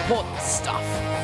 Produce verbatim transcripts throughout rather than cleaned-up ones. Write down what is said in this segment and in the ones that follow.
important stuff.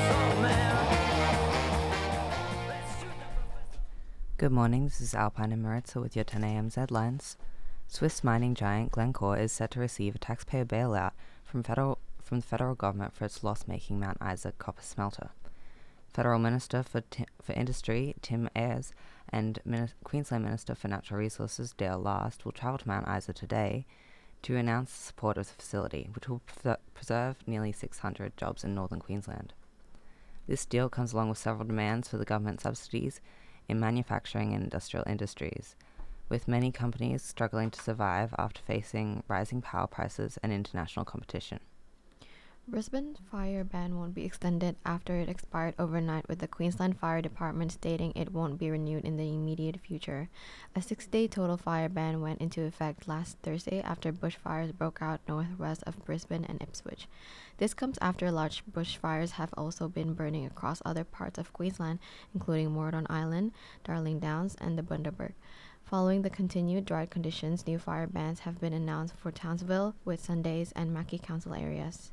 Good morning, this is Alpine and Maritza with your ten a m headlines. Swiss mining giant Glencore is set to receive a taxpayer bailout from federal from the federal government for its loss-making Mount Isa copper smelter. Federal Minister for, Ti- for Industry Tim Ayres and Min- Queensland Minister for Natural Resources Dale Last will travel to Mount Isa today to announce the support of the facility, which will pre- preserve nearly six hundred jobs in northern Queensland. This deal comes along with several demands for the government subsidies in manufacturing and industrial industries, with many companies struggling to survive after facing rising power prices and international competition. Brisbane's fire ban won't be extended after it expired overnight, with the Queensland Fire Department stating it won't be renewed in the immediate future. A six-day total fire ban went into effect last Thursday after bushfires broke out northwest of Brisbane and Ipswich. This comes after large bushfires have also been burning across other parts of Queensland, including Moreton Island, Darling Downs, and the Bundaberg. Following the continued dry conditions, new fire bans have been announced for Townsville, Whitsundays, and Mackie Council areas.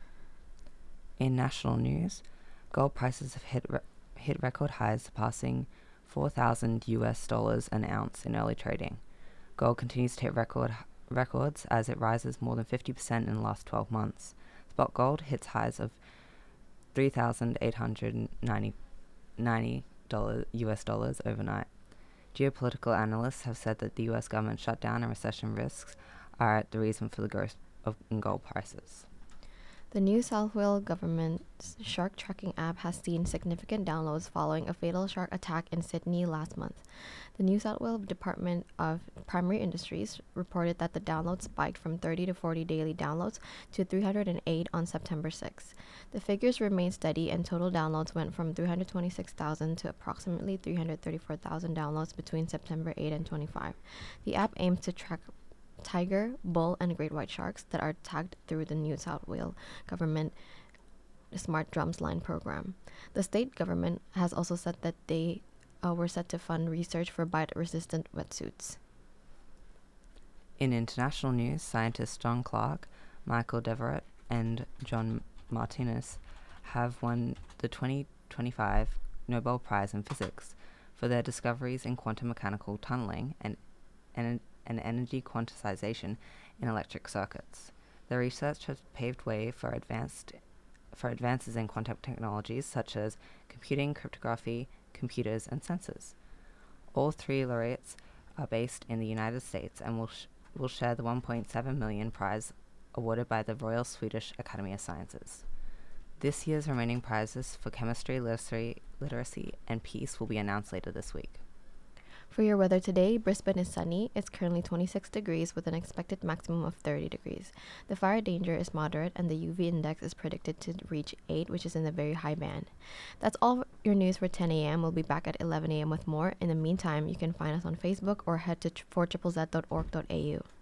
In national news, gold prices have hit re- hit record highs, surpassing four thousand U S dollars an ounce in early trading. Gold continues to hit record records as it rises more than fifty percent in the last twelve months. Spot gold hits highs of three thousand eight hundred ninety dollars U S dollars overnight. Geopolitical analysts have said that the U S government shutdown and recession risks are the reason for the growth of in gold prices. The New South Wales government's shark tracking app has seen significant downloads following a fatal shark attack in Sydney last month. The New South Wales Department of Primary Industries reported that the downloads spiked from thirty to forty daily downloads to three hundred eight on September sixth. The figures remained steady, and total downloads went from three hundred twenty-six thousand to approximately three hundred thirty-four thousand downloads between September eighth and twenty-fifth. The app aims to track tiger, bull, and great white sharks that are tagged through the New South Wales government Smart Drums Line program. The state government has also said that they uh, were set to fund research for bite-resistant wetsuits. In international news, scientists John Clark, Michael Deverett, and John Martinez have won the twenty twenty-five Nobel Prize in Physics for their discoveries in quantum mechanical tunneling and, and and energy quantization in electric circuits. Their research has paved way for advanced for advances in quantum technologies such as computing, cryptography, computers, and sensors. All three laureates are based in the United States and will sh- will share the one point seven million prize awarded by the Royal Swedish Academy of Sciences. This year's remaining prizes for chemistry, literacy, literacy, and peace will be announced later this week. For your weather today, Brisbane is sunny. It's currently twenty-six degrees with an expected maximum of thirty degrees. The fire danger is moderate and the U V index is predicted to reach eight, which is in the very high band. That's all your news for ten a m. We'll be back at eleven a m with more. In the meantime, you can find us on Facebook or head to four z z z dot org dot a u.